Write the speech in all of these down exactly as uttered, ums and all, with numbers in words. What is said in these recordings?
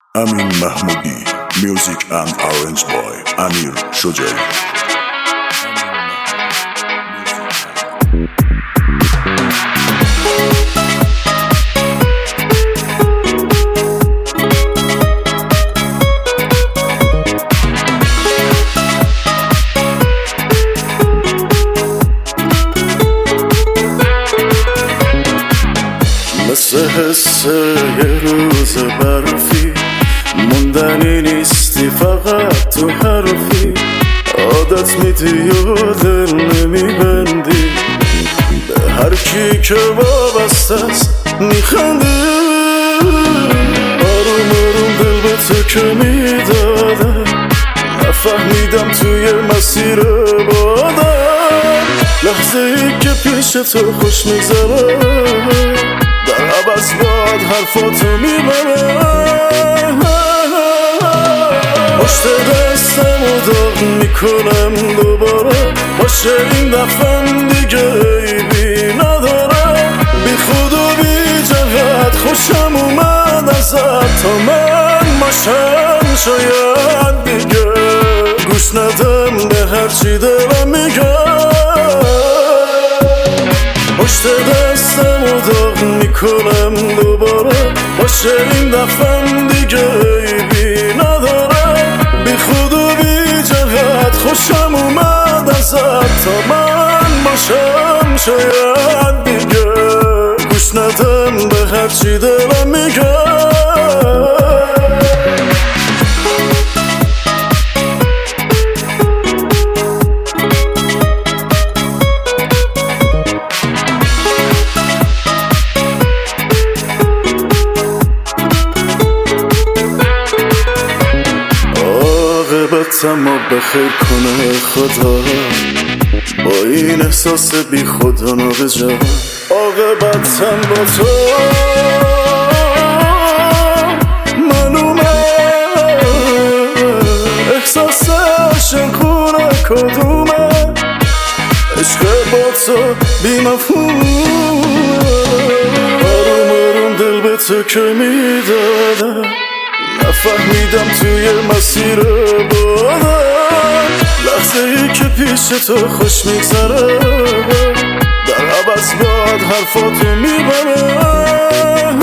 Amin Mahmoudi, music and arranged by Amir Shojai. مثل حس یه روز برفی موندنی نیستی فقط تو حرفی عادت میدی و دل نمیبندی به هر کی که وابسته است میخندی آروم آروم دل به تو که میدادم نفهمیدم توی مسیر بادم لحظه ای که پیش تو خوش میگذره در عوض باید حرفاتو میبرم پشت دستم و داغ میکنم دوباره باشه این دفعم دیگه عیبی نداره بی خود و بی جهت خوشم اومد ازت تا من باشم شاید دیگه گوش ندم به هرچی دلم میگه پشت دستم و داغ میکنم دوباره باشه این دفعم دیگه عیبی نداره بی خود و بی جهت خوشم اومد ازت تا من باشم شاید دیگه گوش ندم به هرچی دلم میگه عاقبتم رو بخیر کنه خدا با این احساس بی خدا نابجا عاقبتم با تو من اومد احساس عاشقونه کدومه عشق با تو بی مفهومه آروم آروم دل به تو که میدادم نفهمیدم توی مسیر بادم لحظه ای که پیش تو خوش میگذره در عوض باید حرفاتو میبرم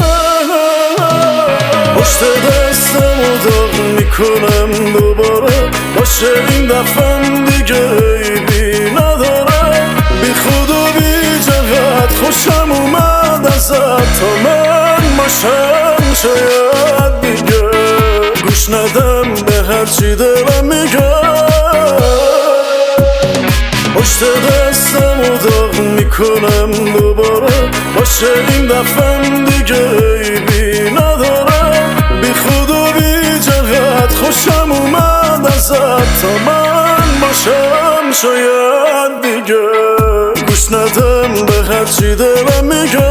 پشت دستم و داغ میکنم دوباره باشه این دفعم دیگه عیبی نداره بی خود و بی جهت خوشم اومد ازت تا من باشم شاید دیگه گوش ندم به هرچی دلم میگه پشت دستم و داغ میکنم دوباره باشه این دفعم دیگه عیبی نداره بی خود و بی جهت خوشم اومد ازت تا من باشم شاید دیگه گوش ندم به هرچی دلم میگه